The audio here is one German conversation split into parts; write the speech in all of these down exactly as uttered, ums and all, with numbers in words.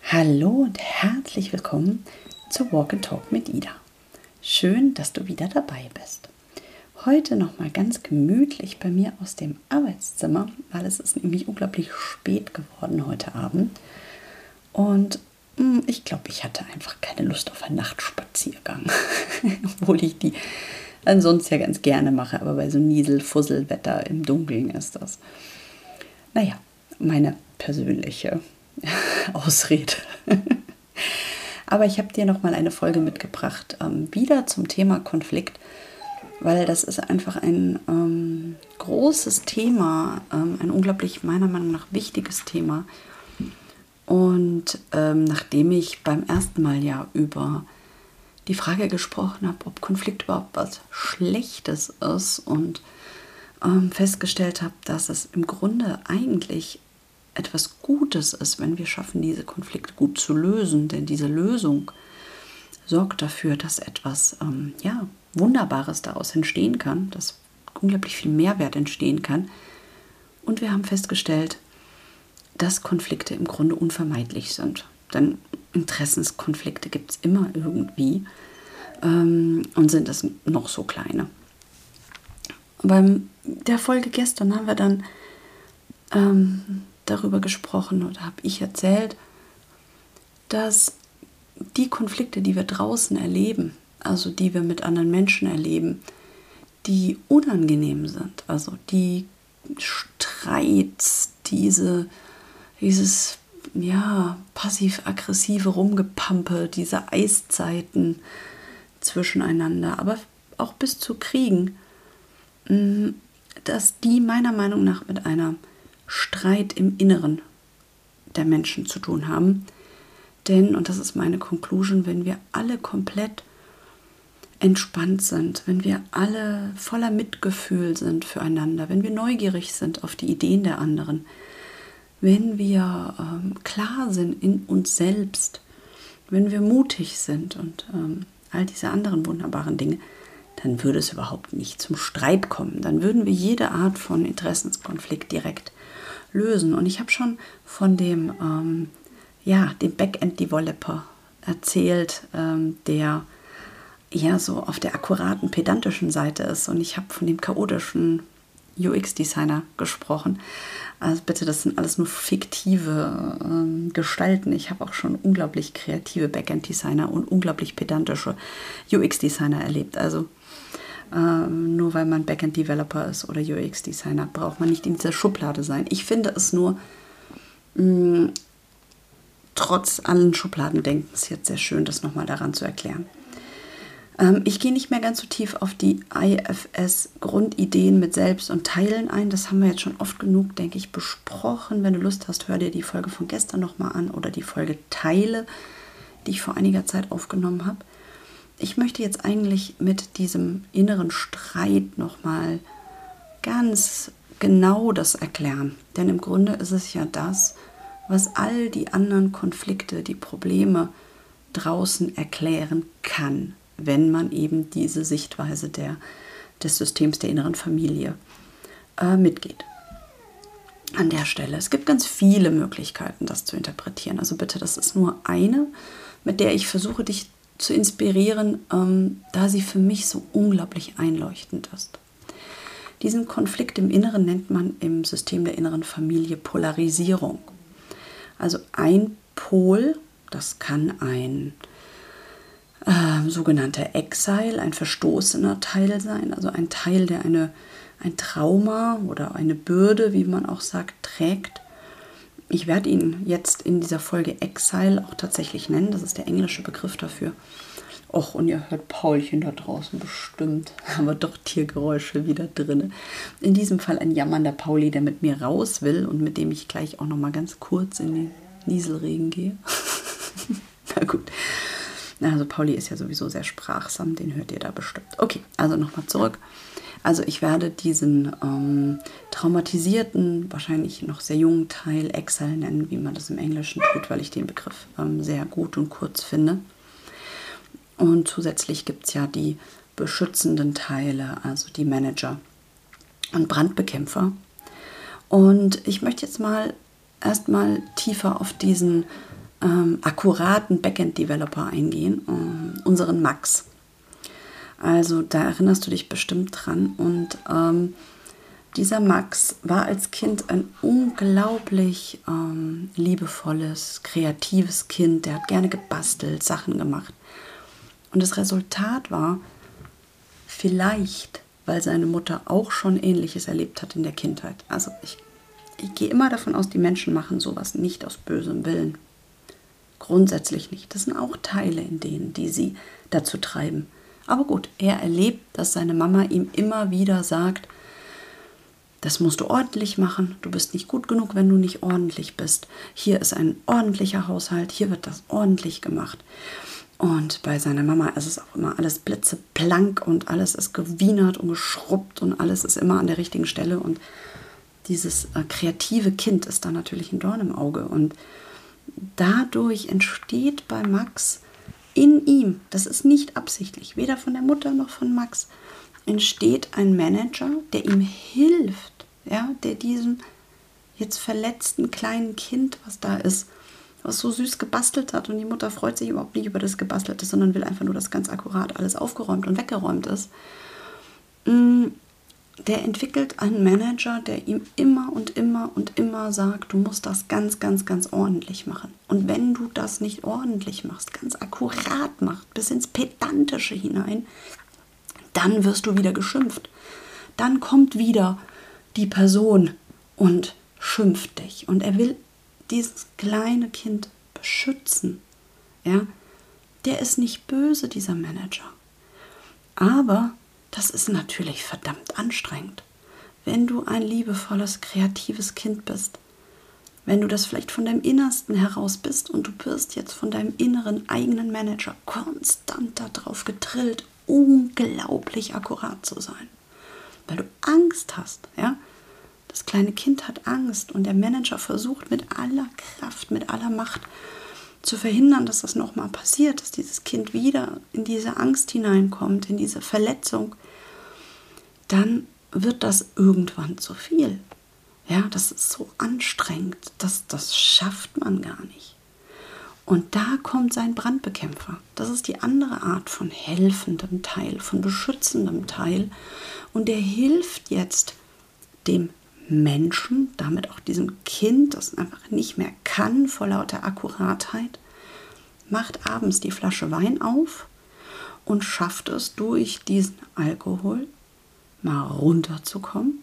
Hallo und herzlich willkommen zu Walk and Talk mit Ida. Schön, dass du wieder dabei bist. Heute nochmal ganz gemütlich bei mir aus dem Arbeitszimmer, weil es ist nämlich unglaublich spät geworden heute Abend. Und mh, ich glaube, ich hatte einfach keine Lust auf einen Nachtspaziergang, obwohl ich die ansonsten ja ganz gerne mache, aber bei so Niesel-Fussel-Wetter im Dunkeln ist das. Naja, meine persönliche Ausrede. Aber ich habe dir noch mal eine Folge mitgebracht, ähm, wieder zum Thema Konflikt, weil das ist einfach ein ähm, großes Thema, ähm, ein unglaublich meiner Meinung nach wichtiges Thema. Und ähm, nachdem ich beim ersten Mal ja über die Frage gesprochen habe, ob Konflikt überhaupt was Schlechtes ist und ähm, festgestellt habe, dass es im Grunde eigentlich etwas Gutes ist, wenn wir schaffen, diese Konflikte gut zu lösen, denn diese Lösung sorgt dafür, dass etwas ähm, ja, Wunderbares daraus entstehen kann, dass unglaublich viel Mehrwert entstehen kann. Und wir haben festgestellt, dass Konflikte im Grunde unvermeidlich sind, denn Interessenskonflikte gibt es immer irgendwie ähm, und sind es noch so kleine. Beim der Folge gestern haben wir dann ähm, darüber gesprochen oder habe ich erzählt, dass die Konflikte, die wir draußen erleben, also die wir mit anderen Menschen erleben, die unangenehm sind, also die Streits, diese, dieses ja, passiv-aggressive Rumgepampe, diese Eiszeiten zwischeneinander, aber auch bis zu Kriegen, dass die meiner Meinung nach mit einer Streit im Inneren der Menschen zu tun haben. Denn, und das ist meine Conclusion, wenn wir alle komplett entspannt sind, wenn wir alle voller Mitgefühl sind füreinander, wenn wir neugierig sind auf die Ideen der anderen, wenn wir ähm, klar sind in uns selbst, wenn wir mutig sind und ähm, all diese anderen wunderbaren Dinge, dann würde es überhaupt nicht zum Streit kommen. Dann würden wir jede Art von Interessenskonflikt direkt lösen. Und ich habe schon von dem, ähm, ja, dem Backend-Developer erzählt, ähm, der eher so auf der akkuraten, pedantischen Seite ist. Und ich habe von dem chaotischen U X-Designer gesprochen. Also bitte, das sind alles nur fiktive ähm, Gestalten. Ich habe auch schon unglaublich kreative Backend-Designer und unglaublich pedantische U X-Designer erlebt. Also Ähm, nur weil man Backend-Developer ist oder U X-Designer, braucht man nicht in dieser Schublade sein. Ich finde es nur mh, trotz allen Schubladendenkens jetzt sehr schön, das nochmal daran zu erklären. Ähm, ich gehe nicht mehr ganz so tief auf die I F S-Grundideen mit Selbst und Teilen ein. Das haben wir jetzt schon oft genug, denke ich, besprochen. Wenn du Lust hast, hör dir die Folge von gestern nochmal an oder die Folge Teile, die ich vor einiger Zeit aufgenommen habe. Ich möchte jetzt eigentlich mit diesem inneren Streit nochmal ganz genau das erklären. Denn im Grunde ist es ja das, was all die anderen Konflikte, die Probleme draußen erklären kann, wenn man eben diese Sichtweise der, des Systems der inneren Familie äh, mitgeht. An der Stelle. Es gibt ganz viele Möglichkeiten, das zu interpretieren. Also bitte, das ist nur eine, mit der ich versuche, dich zu inspirieren, ähm, da sie für mich so unglaublich einleuchtend ist. Diesen Konflikt im Inneren nennt man im System der inneren Familie Polarisierung. Also ein Pol, das kann ein äh, sogenannter Exile, ein verstoßener Teil sein, also ein Teil, der eine, ein Trauma oder eine Bürde, wie man auch sagt, trägt. Ich werde ihn jetzt in dieser Folge Exile auch tatsächlich nennen. Das ist der englische Begriff dafür. Och, und ihr hört Paulchen da draußen bestimmt. Aber doch Tiergeräusche wieder drin. In diesem Fall ein jammernder Pauli, der mit mir raus will und mit dem ich gleich auch noch mal ganz kurz in den Nieselregen gehe. Na gut. Also Pauli ist ja sowieso sehr sprachsam. Den hört ihr da bestimmt. Okay, also nochmal zurück. Also ich werde diesen ähm, traumatisierten, wahrscheinlich noch sehr jungen Teil Exile nennen, wie man das im Englischen tut, weil ich den Begriff ähm, sehr gut und kurz finde. Und zusätzlich gibt es ja die beschützenden Teile, also die Manager und Brandbekämpfer. Und ich möchte jetzt mal erstmal tiefer auf diesen ähm, akkuraten Backend-Developer eingehen, um unseren Max. Also da erinnerst du dich bestimmt dran. Und ähm, dieser Max war als Kind ein unglaublich ähm, liebevolles, kreatives Kind. Der hat gerne gebastelt, Sachen gemacht. Und das Resultat war, vielleicht, weil seine Mutter auch schon Ähnliches erlebt hat in der Kindheit. Also ich, ich gehe immer davon aus, die Menschen machen sowas nicht aus bösem Willen. Grundsätzlich nicht. Das sind auch Teile in denen, die sie dazu treiben. Aber gut, er erlebt, dass seine Mama ihm immer wieder sagt, das musst du ordentlich machen, du bist nicht gut genug, wenn du nicht ordentlich bist. Hier ist ein ordentlicher Haushalt, hier wird das ordentlich gemacht. Und bei seiner Mama ist es auch immer alles blitzeblank und alles ist gewienert und geschrubbt und alles ist immer an der richtigen Stelle. Und dieses äh, kreative Kind ist da natürlich ein Dorn im Auge. Und dadurch entsteht bei Max in ihm, das ist nicht absichtlich, weder von der Mutter noch von Max, entsteht ein Manager, der ihm hilft, ja, der diesem jetzt verletzten kleinen Kind, was da ist, was so süß gebastelt hat und die Mutter freut sich überhaupt nicht über das Gebastelte, sondern will einfach nur, dass ganz akkurat alles aufgeräumt und weggeräumt ist. Der entwickelt einen Manager, der ihm immer und immer und immer sagt, du musst das ganz, ganz, ganz ordentlich machen. Und wenn du das nicht ordentlich machst, ganz akkurat machst, bis ins Pedantische hinein, dann wirst du wieder geschimpft. Dann kommt wieder die Person und schimpft dich. Und er will dieses kleine Kind beschützen. Ja? Der ist nicht böse, dieser Manager. Aber das ist natürlich verdammt anstrengend. Wenn du ein liebevolles, kreatives Kind bist, wenn du das vielleicht von deinem Innersten heraus bist und du wirst jetzt von deinem inneren eigenen Manager konstant darauf getrillt, unglaublich akkurat zu sein, weil du Angst hast, ja? Das kleine Kind hat Angst und der Manager versucht mit aller Kraft, mit aller Macht zu verhindern, dass das nochmal passiert, dass dieses Kind wieder in diese Angst hineinkommt, in diese Verletzung, dann wird das irgendwann zu viel. Ja, das ist so anstrengend, das, das schafft man gar nicht. Und da kommt sein Brandbekämpfer. Das ist die andere Art von helfendem Teil, von beschützendem Teil. Und der hilft jetzt dem Menschen, damit auch diesem Kind, das einfach nicht mehr kann vor lauter Akkuratheit, macht abends die Flasche Wein auf und schafft es durch diesen Alkohol mal runterzukommen.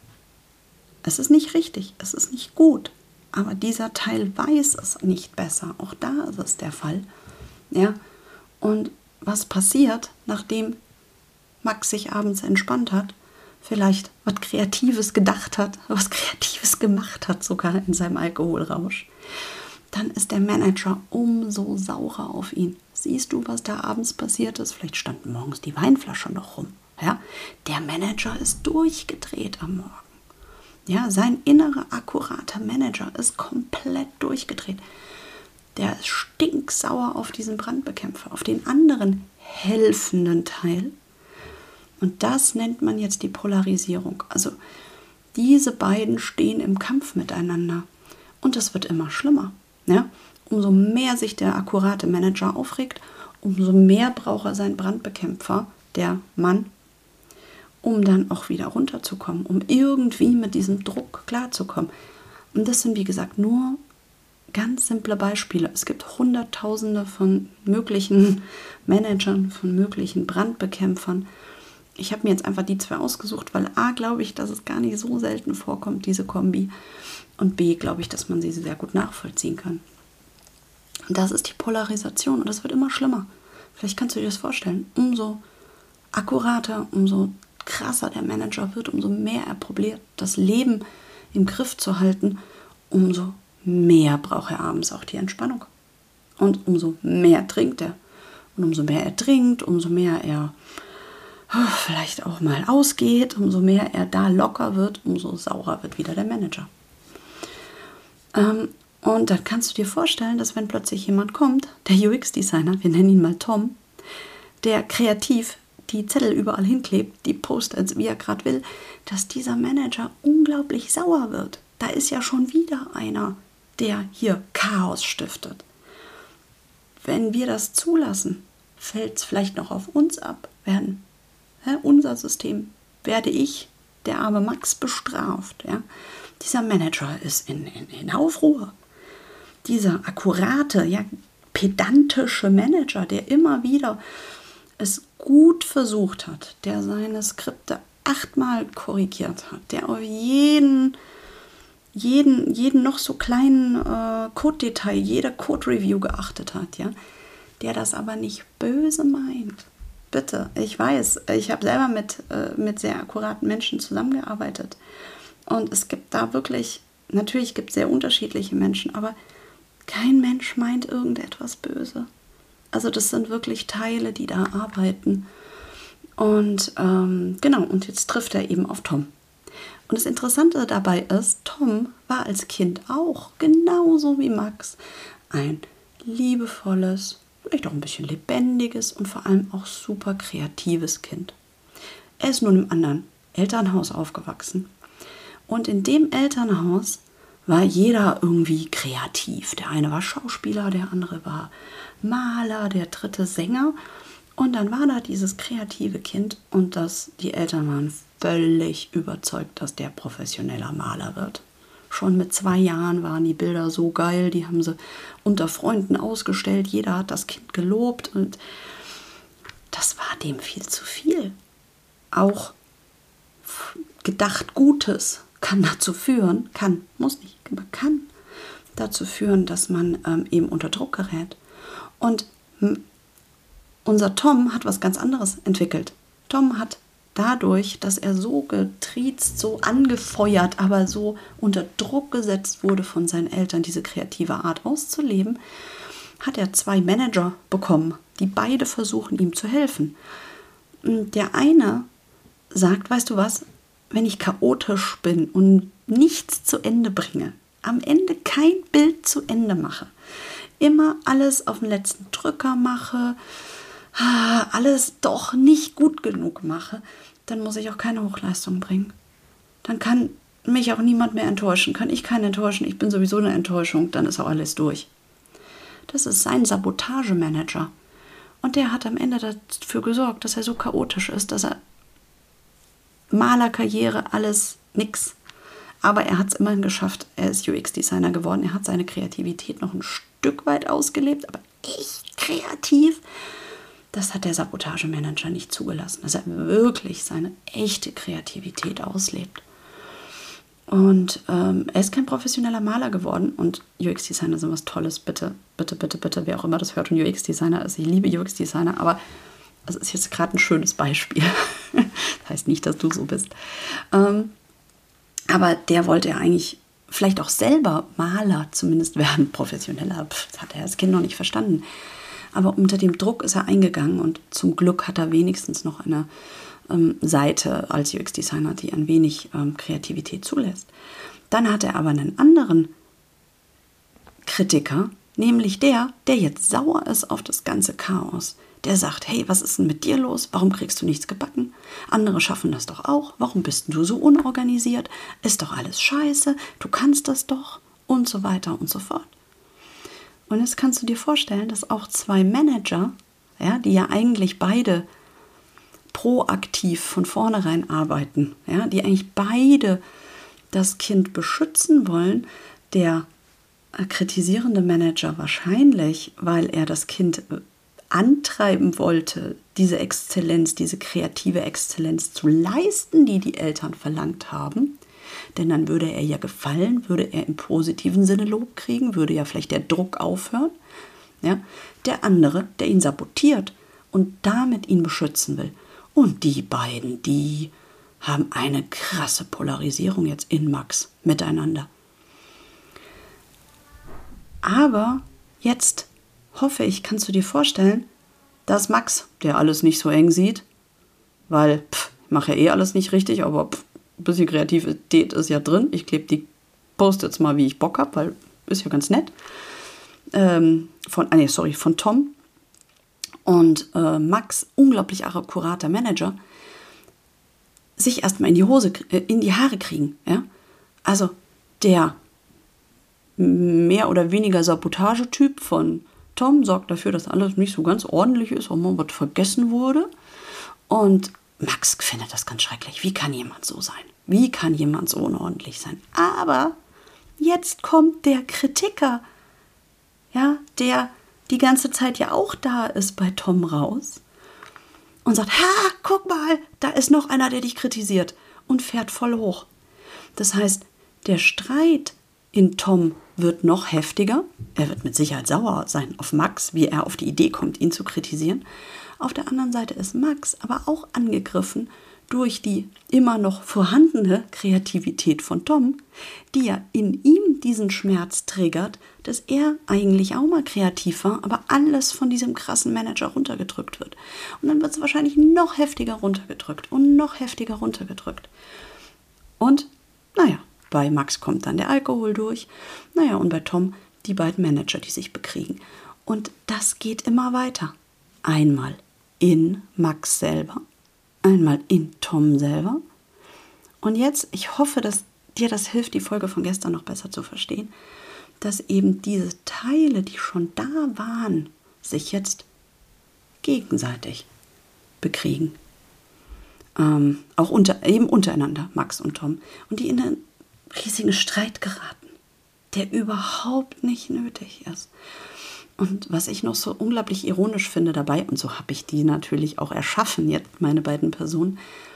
Es ist nicht richtig, es ist nicht gut, aber dieser Teil weiß es nicht besser. Auch da ist es der Fall. Ja? Und was passiert, nachdem Max sich abends entspannt hat, vielleicht was Kreatives gedacht hat, was Kreatives gemacht hat, sogar in seinem Alkoholrausch, dann ist der Manager umso saurer auf ihn. Siehst du, was da abends passiert ist? Vielleicht stand morgens die Weinflasche noch rum. Ja? Der Manager ist durchgedreht am Morgen. Ja, sein innerer, akkurater Manager ist komplett durchgedreht. Der ist stinksauer auf diesen Brandbekämpfer, auf den anderen helfenden Teil. Und das nennt man jetzt die Polarisierung. Also diese beiden stehen im Kampf miteinander. Und es wird immer schlimmer. Ja? Umso mehr sich der akkurate Manager aufregt, umso mehr braucht er seinen Brandbekämpfer, der Mann, um dann auch wieder runterzukommen, um irgendwie mit diesem Druck klarzukommen. Und das sind, wie gesagt, nur ganz simple Beispiele. Es gibt Hunderttausende von möglichen Managern, von möglichen Brandbekämpfern. Ich habe mir jetzt einfach die zwei ausgesucht, weil A, glaube ich, dass es gar nicht so selten vorkommt, diese Kombi. Und B, glaube ich, dass man sie sehr gut nachvollziehen kann. Und das ist die Polarisation und das wird immer schlimmer. Vielleicht kannst du dir das vorstellen. Umso akkurater, umso krasser der Manager wird, umso mehr er probiert, das Leben im Griff zu halten, umso mehr braucht er abends auch die Entspannung. Und umso mehr trinkt er. Und umso mehr er trinkt, umso mehr er vielleicht auch mal ausgeht, umso mehr er da locker wird, umso saurer wird wieder der Manager. Ähm, und dann kannst du dir vorstellen, dass wenn plötzlich jemand kommt, der U X-Designer, wir nennen ihn mal Tom, der kreativ die Zettel überall hinklebt, die Post-its, wie er gerade will, dass dieser Manager unglaublich sauer wird. Da ist ja schon wieder einer, der hier Chaos stiftet. wenn wir das zulassen, fällt es vielleicht noch auf uns ab, werden ja, unser System, werde ich, der arme Max, bestraft. Ja? Dieser Manager ist in, in, in Aufruhr. Dieser akkurate, ja, pedantische Manager, der immer wieder es gut versucht hat, der seine Skripte achtmal korrigiert hat, der auf jeden, jeden, jeden noch so kleinen äh, Code-Detail, jede Code-Review geachtet hat, ja, der das aber nicht böse meint. Bitte, ich weiß, ich habe selber mit, äh, mit sehr akkuraten Menschen zusammengearbeitet und es gibt da wirklich, natürlich gibt es sehr unterschiedliche Menschen, aber kein Mensch meint irgendetwas böse. Also das sind wirklich Teile, die da arbeiten. Und ähm, genau, und jetzt trifft er eben auf Tom. Und das Interessante dabei ist, Tom war als Kind auch genauso wie Max ein liebevolles, vielleicht auch ein bisschen lebendiges und vor allem auch super kreatives Kind. Er ist nun im anderen Elternhaus aufgewachsen. Und in dem Elternhaus war jeder irgendwie kreativ. Der eine war Schauspieler, der andere war Maler, der dritte Sänger. Und dann war da dieses kreative Kind und das, die Eltern waren völlig überzeugt, dass der professioneller Maler wird. Schon mit zwei Jahren waren die Bilder so geil, die haben sie unter Freunden ausgestellt. Jeder hat das Kind gelobt und das war dem viel zu viel. Auch gedacht Gutes kann dazu führen, kann, muss nicht, aber kann dazu führen, dass man ähm, eben unter Druck gerät. Und m- unser Tom hat was ganz anderes entwickelt. Tom hat dadurch, dass er so getriezt, so angefeuert, aber so unter Druck gesetzt wurde von seinen Eltern, diese kreative Art auszuleben, hat er zwei Manager bekommen, die beide versuchen, ihm zu helfen. Der eine sagt, weißt du was, wenn ich chaotisch bin und nichts zu Ende bringe, am Ende kein Bild zu Ende mache, immer alles auf den letzten Drücker mache, alles doch nicht gut genug mache, dann muss ich auch keine Hochleistung bringen. Dann kann mich auch niemand mehr enttäuschen, kann ich keinen enttäuschen, ich bin sowieso eine Enttäuschung, dann ist auch alles durch. Das ist sein Sabotagemanager. Und der hat am Ende dafür gesorgt, dass er so chaotisch ist, dass er Malerkarriere, alles nix. Aber er hat es immerhin geschafft. Er ist U X-Designer geworden. Er hat seine Kreativität noch ein Stück weit ausgelebt, aber echt kreativ. Das hat der Sabotagemanager nicht zugelassen, dass er wirklich seine echte Kreativität auslebt. Und ähm, er ist kein professioneller Maler geworden und U X-Designer sind was Tolles. Bitte, bitte, bitte, bitte, wer auch immer das hört und U X-Designer ist. Ich liebe U X-Designer, aber es ist jetzt gerade ein schönes Beispiel. Das heißt nicht, dass du so bist. Ähm, aber der wollte ja eigentlich vielleicht auch selber Maler zumindest werden, professioneller. Pff, das hat er als Kind noch nicht verstanden. Aber unter dem Druck ist er eingegangen und zum Glück hat er wenigstens noch eine ähm, Seite als U X-Designer, die ein wenig ähm, Kreativität zulässt. Dann hat er aber einen anderen Kritiker, nämlich der, der jetzt sauer ist auf das ganze Chaos. Der sagt, hey, was ist denn mit dir los? Warum kriegst du nichts gebacken? Andere schaffen das doch auch. Warum bist du so unorganisiert? Ist doch alles scheiße. Du kannst das doch. Und so weiter und so fort. Und jetzt kannst du dir vorstellen, dass auch zwei Manager, ja, die ja eigentlich beide proaktiv von vornherein arbeiten, ja, die eigentlich beide das Kind beschützen wollen, der kritisierende Manager wahrscheinlich, weil er das Kind antreiben wollte, diese Exzellenz, diese kreative Exzellenz zu leisten, die die Eltern verlangt haben. Denn dann würde er ja gefallen, würde er im positiven Sinne Lob kriegen, würde ja vielleicht der Druck aufhören. Ja? Der andere, der ihn sabotiert und damit ihn beschützen will. Und die beiden, die haben eine krasse Polarisierung jetzt in Max miteinander. Aber jetzt hoffe ich, kannst du dir vorstellen, dass Max, der alles nicht so eng sieht, weil pff, ich mache ja eh alles nicht richtig, aber pff, ein bisschen Kreativität ist ja drin. Ich klebe die Post-its mal, wie ich Bock habe, weil ist ja ganz nett. Ähm, von, ah nee, sorry, von Tom. Und äh, Max, unglaublich akkurater Manager, sich erstmal in die Hose, äh, in die Haare kriegen. Ja? Also der mehr oder weniger Sabotagetyp von Tom sorgt dafür, dass alles nicht so ganz ordentlich ist, und mal was vergessen wurde. Und Max findet das ganz schrecklich. Wie kann jemand so sein? Wie kann jemand so unordentlich sein? Aber jetzt kommt der Kritiker, ja, der die ganze Zeit ja auch da ist bei Tom raus und sagt, ha, guck mal, da ist noch einer, der dich kritisiert, und fährt voll hoch. Das heißt, der Streit in Tom wird noch heftiger. Er wird mit Sicherheit sauer sein auf Max, wie er auf die Idee kommt, ihn zu kritisieren. Auf der anderen Seite ist Max aber auch angegriffen durch die immer noch vorhandene Kreativität von Tom, die ja in ihm diesen Schmerz triggert, dass er eigentlich auch mal kreativ war, aber alles von diesem krassen Manager runtergedrückt wird. Und dann wird es wahrscheinlich noch heftiger runtergedrückt und noch heftiger runtergedrückt. Und, naja, bei Max kommt dann der Alkohol durch. Naja, und bei Tom die beiden Manager, die sich bekriegen. Und das geht immer weiter. Einmal in Max selber, einmal in Tom selber. Und jetzt, ich hoffe, dass dir das hilft, die Folge von gestern noch besser zu verstehen, dass eben diese Teile, die schon da waren, sich jetzt gegenseitig bekriegen. Ähm, auch unter, eben untereinander, Max und Tom. Und die in einen riesigen Streit geraten, der überhaupt nicht nötig ist. Und was ich noch so unglaublich ironisch finde dabei, und so habe ich die natürlich auch erschaffen, jetzt meine beiden Personen,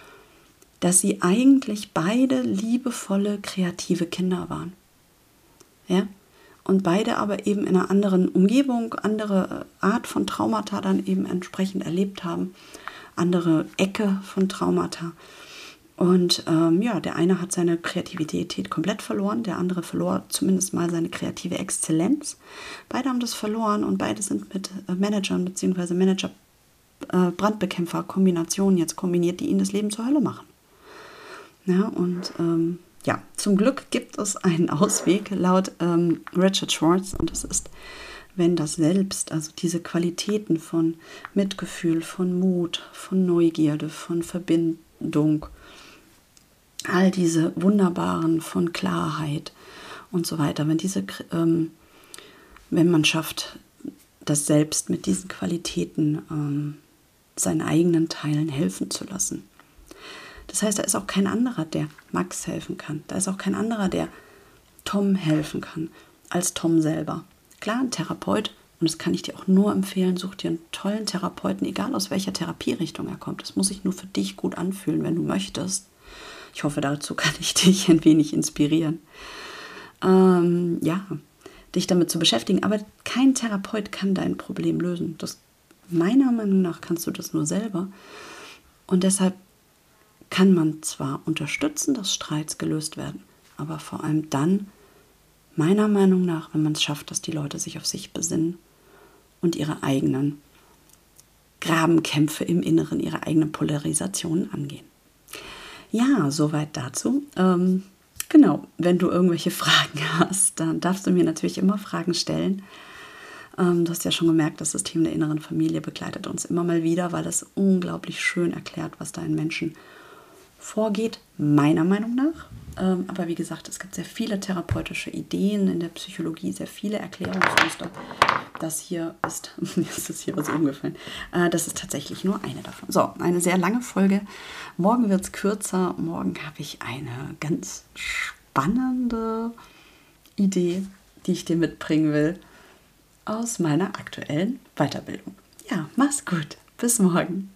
dass sie eigentlich beide liebevolle, kreative Kinder waren. Ja? Und beide aber eben in einer anderen Umgebung, andere Art von Traumata dann eben entsprechend erlebt haben, andere Ecke von Traumata. Und ähm, ja, der eine hat seine Kreativität komplett verloren, der andere verlor zumindest mal seine kreative Exzellenz. Beide haben das verloren und beide sind mit äh, Managern bzw. Manager-Brandbekämpfer-Kombinationen jetzt kombiniert, die ihnen das Leben zur Hölle machen. Ja, und ähm, ja, zum Glück gibt es einen Ausweg laut ähm, Richard Schwartz, und das ist, wenn das Selbst, also diese Qualitäten von Mitgefühl, von Mut, von Neugierde, von Verbindung, all diese wunderbaren von Klarheit und so weiter, wenn diese, ähm, wenn man schafft, das Selbst mit diesen Qualitäten ähm, seinen eigenen Teilen helfen zu lassen. Das heißt, da ist auch kein anderer, der Max helfen kann. Da ist auch kein anderer, der Tom helfen kann, als Tom selber. Klar, ein Therapeut, und das kann ich dir auch nur empfehlen, such dir einen tollen Therapeuten, egal aus welcher Therapierichtung er kommt. Das muss sich nur für dich gut anfühlen, wenn du möchtest. Ich hoffe, dazu kann ich dich ein wenig inspirieren. Ähm, ja, dich damit zu beschäftigen. Aber kein Therapeut kann dein Problem lösen. Das, meiner Meinung nach kannst du das nur selber. Und deshalb kann man zwar unterstützen, dass Streits gelöst werden, aber vor allem dann, meiner Meinung nach, wenn man es schafft, dass die Leute sich auf sich besinnen und ihre eigenen Grabenkämpfe im Inneren, ihre eigenen Polarisationen angehen. Ja, soweit dazu. Ähm, genau, wenn du irgendwelche Fragen hast, dann darfst du mir natürlich immer Fragen stellen. Ähm, du hast ja schon gemerkt, dass das Thema der inneren Familie begleitet uns immer mal wieder, weil es unglaublich schön erklärt, was da in Menschen vorgeht, meiner Meinung nach. Ähm, aber wie gesagt, es gibt sehr viele therapeutische Ideen in der Psychologie, sehr viele Erklärungsmuster. Das hier ist, mir ist das hier was umgefallen, äh, das ist tatsächlich nur eine davon. So, eine sehr lange Folge. Morgen wird es kürzer. Morgen habe ich eine ganz spannende Idee, die ich dir mitbringen will, aus meiner aktuellen Weiterbildung. Ja, mach's gut. Bis morgen.